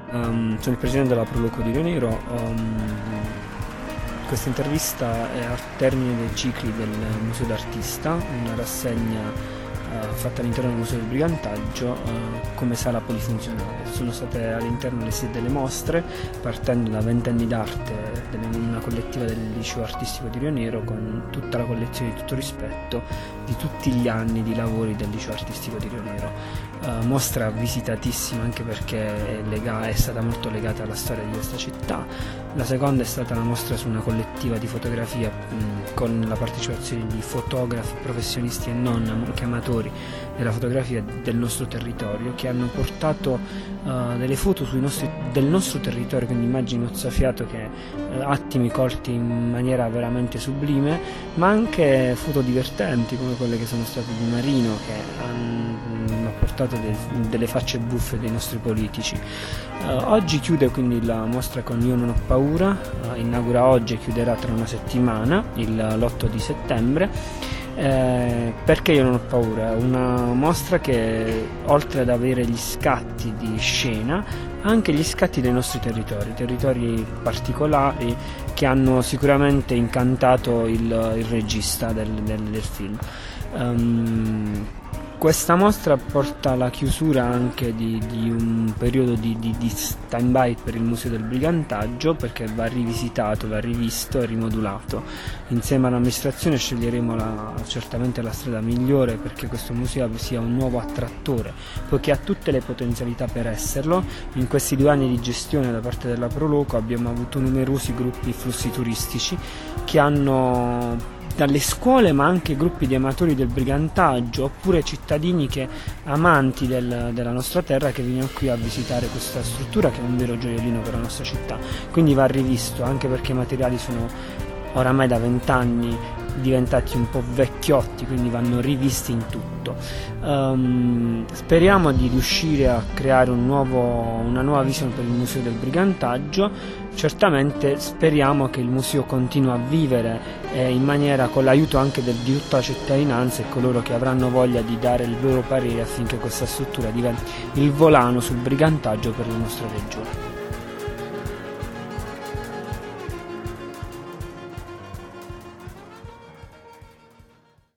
Sono il presidente della Proloco di Rio Nero. Questa intervista è al termine dei cicli del Museo d'Artista, una rassegna fatta all'interno del Museo del Brigantaggio come sala polifunzionale. Sono state all'interno le sedi delle mostre, partendo da 20 anni d'arte, una collettiva del Liceo Artistico di Rio Nero, con tutta la collezione di tutto rispetto di tutti gli anni di lavori del Liceo Artistico di Rio Nero. Mostra visitatissima anche perché è stata molto legata alla storia di questa città. La seconda è stata la mostra su una collettiva di fotografia con la partecipazione di fotografi professionisti e non, anche amatori della fotografia del nostro territorio, che hanno portato delle foto del nostro territorio, quindi immagini mozzafiato, attimi colti in maniera veramente sublime, ma anche foto divertenti come quelle che sono state di Marino, che hanno portato delle facce buffe dei nostri politici. Oggi chiude quindi la mostra con Io non ho paura, inaugura oggi e chiuderà tra una settimana, l'8 di settembre. Perché Io non ho paura? Una mostra che, oltre ad avere gli scatti di scena, ha anche gli scatti dei nostri territori particolari che hanno sicuramente incantato il regista del film. Questa mostra porta alla chiusura anche di un periodo di stand-by per il Museo del Brigantaggio, perché va rivisitato, va rivisto e rimodulato. Insieme all'amministrazione sceglieremo certamente la strada migliore perché questo museo sia un nuovo attrattore, poiché ha tutte le potenzialità per esserlo. In questi 2 anni di gestione da parte della Proloco abbiamo avuto numerosi gruppi flussi turistici che hanno dalle scuole, ma anche gruppi di amatori del brigantaggio, oppure cittadini amanti della nostra terra, che vengono qui a visitare questa struttura che è un vero gioiellino per la nostra città. Quindi va rivisto, anche perché i materiali sono oramai da 20 anni diventati un po' vecchiotti, quindi vanno rivisti in tutto. Speriamo di riuscire a creare una nuova visione per il Museo del Brigantaggio. Certamente speriamo che il museo continui a vivere in maniera, con l'aiuto anche di tutta la cittadinanza e coloro che avranno voglia di dare il loro parere, affinché questa struttura diventi il volano sul brigantaggio per la nostra regione.